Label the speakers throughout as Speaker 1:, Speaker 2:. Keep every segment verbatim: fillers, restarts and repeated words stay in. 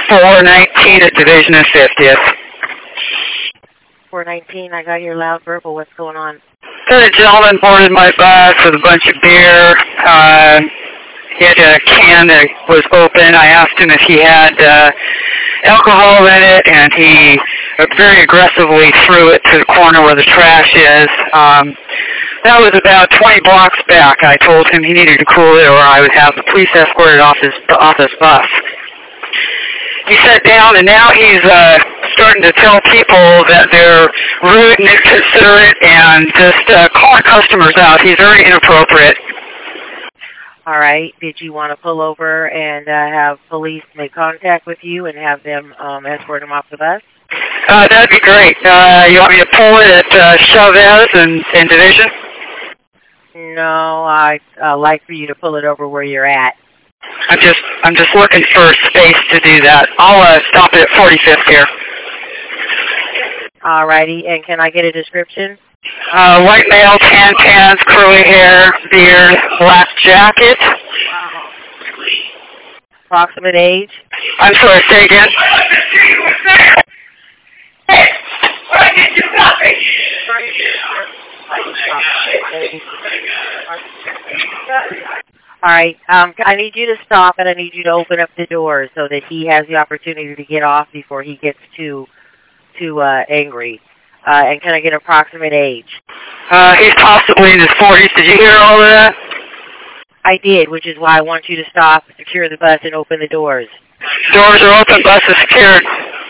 Speaker 1: four nineteen at Division and fiftieth.
Speaker 2: four nineteen, I got your loud verbal. What's going on?
Speaker 1: A gentleman boarded my bus with a bunch of beer. Uh, he had a can that was open. I asked him if he had uh, alcohol in it, and he very aggressively threw it to the corner where the trash is. Um, that was about twenty blocks back. I told him he needed to cool it or I would have the police escorted off his, off his bus. He sat down, and now he's uh, starting to tell people that they're rude and inconsiderate and just uh, calling customers out. He's very inappropriate.
Speaker 2: All right. Did you want to pull over and uh, have police make contact with you and have them um, escort him off the bus?
Speaker 1: Uh, that'd be great. Uh, you want me to pull it at uh, Chavez and, and Division?
Speaker 2: No, I'd uh, like for you to pull it over where you're at.
Speaker 1: I'm just, I'm just looking for space to do that. I'll uh, stop it at forty-fifth here.
Speaker 2: All righty. And can I get a description?
Speaker 1: Uh, white male, tan pants, curly hair, beard, black jacket.
Speaker 2: Approximate age?
Speaker 1: I'm sorry, say again. Hey, why did you stop me?
Speaker 2: All right. Um, I need you to stop, and I need you to open up the doors so that he has the opportunity to get off before he gets too too uh, angry. Uh, and can I get approximate age?
Speaker 1: Uh, he's possibly in his forties. Did you hear all of that?
Speaker 2: I did, which is why I want you to stop, secure the bus, and open the doors.
Speaker 1: Doors are open, bus is secured.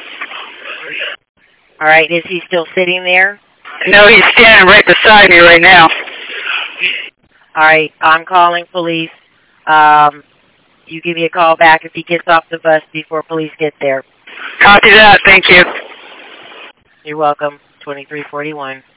Speaker 2: All right. Is he still sitting there?
Speaker 1: No, he's standing right beside me right now.
Speaker 2: All right. I'm calling police. Um, you give me a call back if he gets off the bus before police get there.
Speaker 1: Copy that. Thank you.
Speaker 2: You're welcome. twenty-three forty-one.